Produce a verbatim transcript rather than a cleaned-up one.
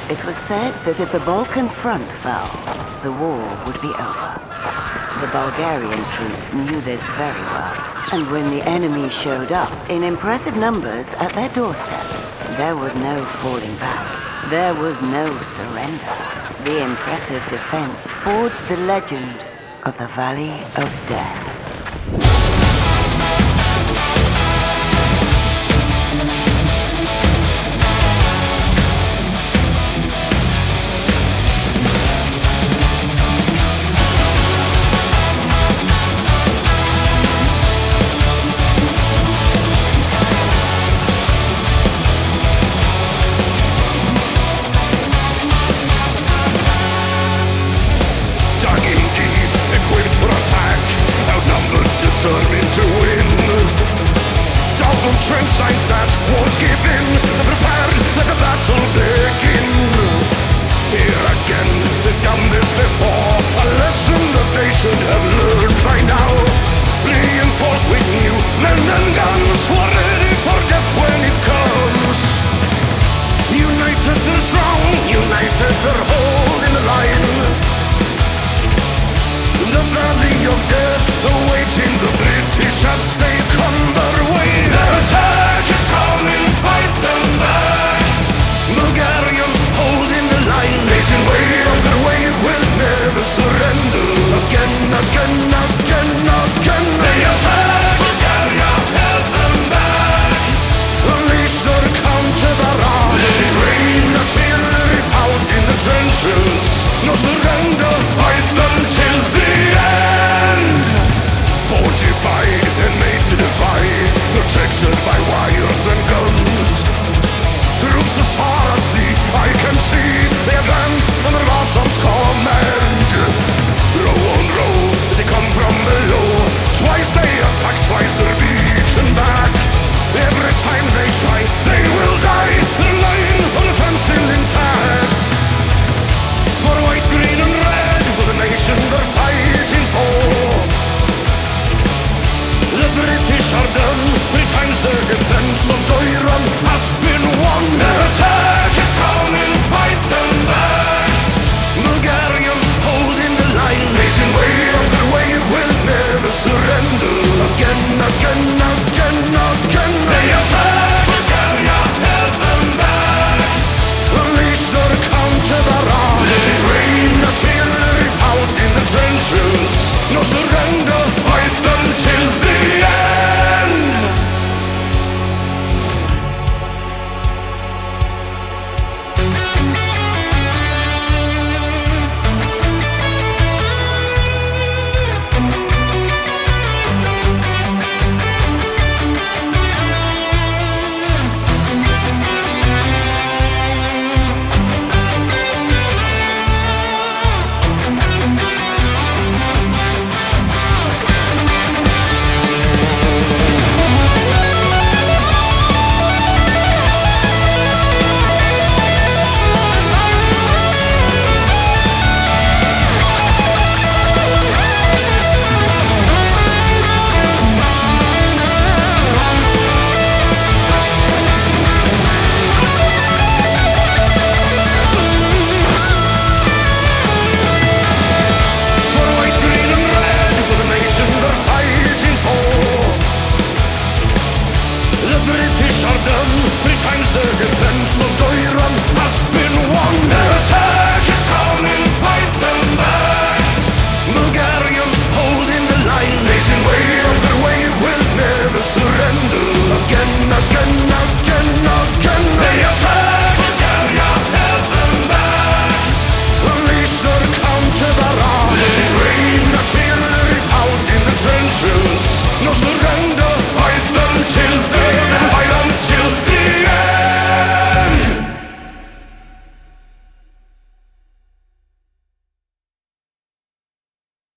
It was said that if the Balkan front fell, the war would be over. The Bulgarian troops knew this very well, and when the enemy showed up in impressive numbers at their doorstep, there was no falling back. There was no surrender. The impressive defense forged the legend of the Valley of Death.